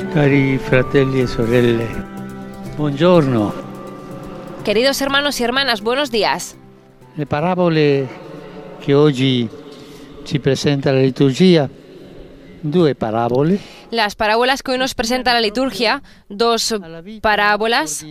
Cari fratelli e sorelle, buongiorno. Queridos hermanos y hermanas, buenos días. Le parabole che oggi ci presenta la liturgia, due parabole. Las parábolas que hoy nos presenta la liturgia, dos parábolas,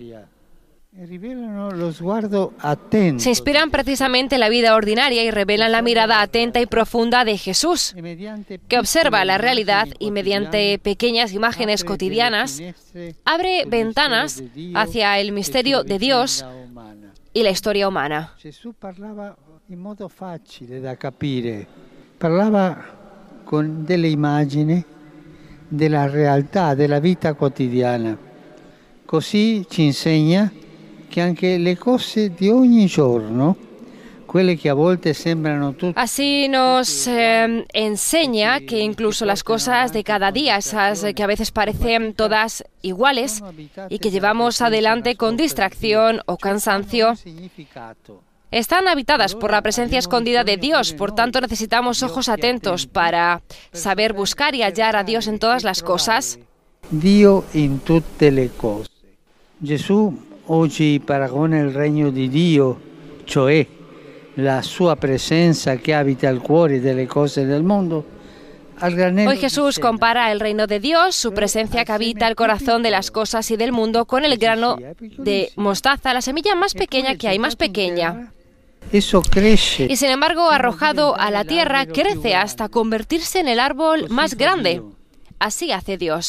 se inspiran precisamente en la vida ordinaria y revelan la mirada atenta y profunda de Jesús, que observa la realidad y mediante pequeñas imágenes cotidianas abre ventanas hacia el misterio de Dios y la historia humana. Jesús parlava in modo facile da capire, parlava con delle immagini della realtà, della vita quotidiana. Così ci insegna che anche le cose di ogni giorno, quelle che a volte sembrano tutte... Así nos enseña que incluso las cosas de cada día, esas que a veces parecen todas iguales y que llevamos adelante con distracción o cansancio, están habitadas por la presencia escondida de Dios. Por tanto, necesitamos ojos atentos para saber buscar y hallar a Dios en todas las cosas. Dio in tutte le cose. Gesù oggi paragona il regno di Dio, cioè la sua presenza che abita il cuore delle cose del mondo. Hoy Jesús compara el reino de Dios, su presencia que habita el corazón de las cosas y del mundo, con el grano de mostaza, la semilla más pequeña que hay, más pequeña. Y sin embargo, arrojado a la tierra, crece hasta convertirse en el árbol más grande. Así hace Dios.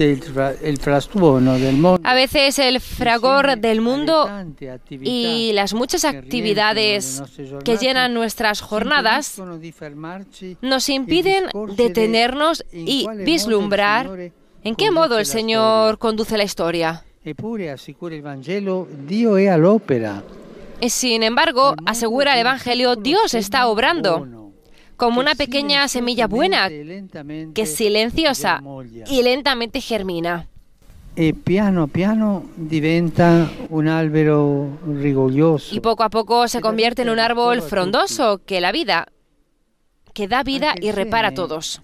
A veces el fragor del mundo y las muchas actividades que llenan nuestras jornadas nos impiden detenernos y vislumbrar en qué modo el Señor conduce la historia. Y sin embargo, asegura el Evangelio, Dios está obrando como una pequeña semilla buena que es silenciosa y lentamente germina. Y piano piano diventa un albero rigoglioso. Y poco a poco se convierte en un árbol frondoso que da vida y repara a todos.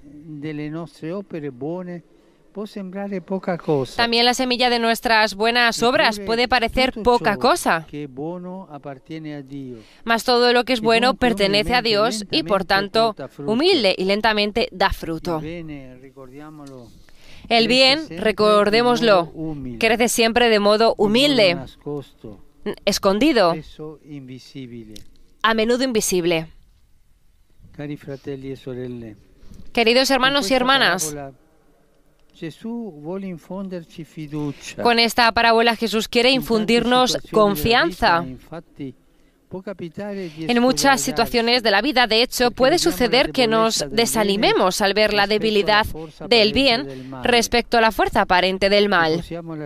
También la semilla de nuestras buenas obras puede parecer poca cosa, mas todo lo que es bueno pertenece a Dios y por tanto humilde y lentamente da fruto. El bien, recordémoslo, crece siempre de modo humilde, escondido, a menudo invisible. Queridos hermanos y hermanas, con esta parábola Jesús quiere infundirnos confianza. En muchas situaciones de la vida, de hecho, puede suceder que nos desanimemos al ver la debilidad del bien respecto a la fuerza aparente del mal.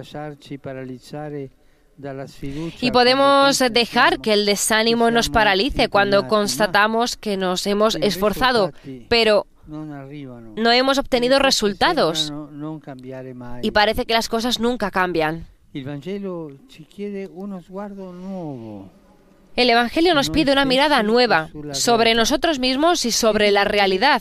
Y podemos dejar que el desánimo nos paralice cuando constatamos que nos hemos esforzado, pero no hemos obtenido resultados y parece que las cosas nunca cambian. El Evangelio nos pide una mirada nueva sobre nosotros mismos y sobre la realidad.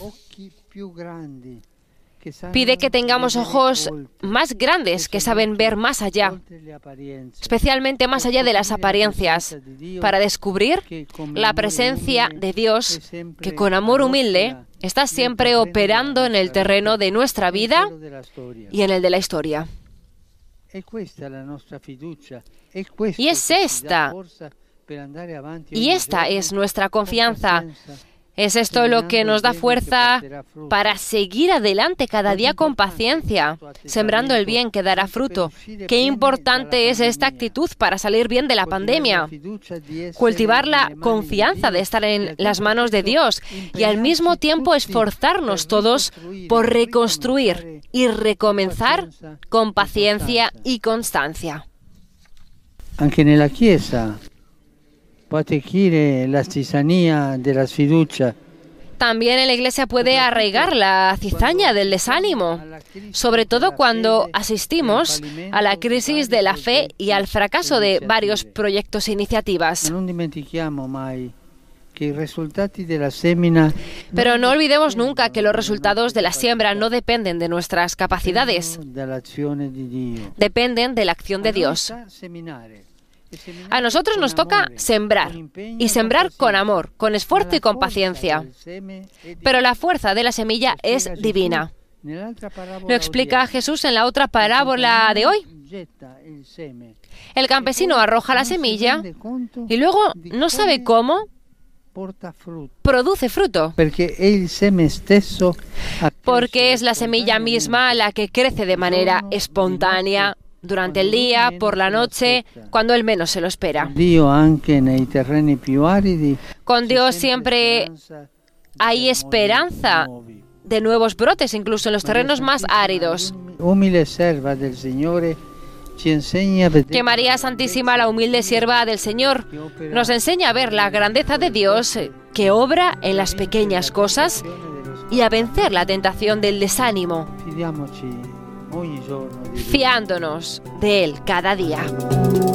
Pide que tengamos ojos más grandes que saben ver más allá, especialmente más allá de las apariencias, para descubrir la presencia de Dios que con amor humilde está siempre operando en el terreno de nuestra vida y en el de la historia. Y esta es nuestra confianza. Es esto lo que nos da fuerza para seguir adelante cada día con paciencia, sembrando el bien que dará fruto. Qué importante es esta actitud para salir bien de la pandemia. Cultivar la confianza de estar en las manos de Dios y al mismo tiempo esforzarnos todos por reconstruir y recomenzar con paciencia y constancia. Anche nella Chiesa la cizaña de la fiducia. También en la Iglesia puede arraigar la cizaña del desánimo, sobre todo cuando asistimos a la crisis de la fe y al fracaso de varios proyectos e iniciativas. Pero no olvidemos nunca que los resultados de la siembra no dependen de nuestras capacidades, dependen de la acción de Dios. A nosotros nos toca sembrar, y sembrar con amor, con esfuerzo y con paciencia. Pero la fuerza de la semilla es divina. Lo explica Jesús en la otra parábola de hoy. El campesino arroja la semilla y luego no sabe cómo produce fruto. Porque es la semilla misma la que crece de manera espontánea durante el día, por la noche, cuando él menos se lo espera. Con Dios siempre hay esperanza de nuevos brotes, incluso en los terrenos más áridos. Que María Santísima, la humilde sierva del Señor, nos enseña a ver la grandeza de Dios que obra en las pequeñas cosas y a vencer la tentación del desánimo, fiándonos de Él cada día.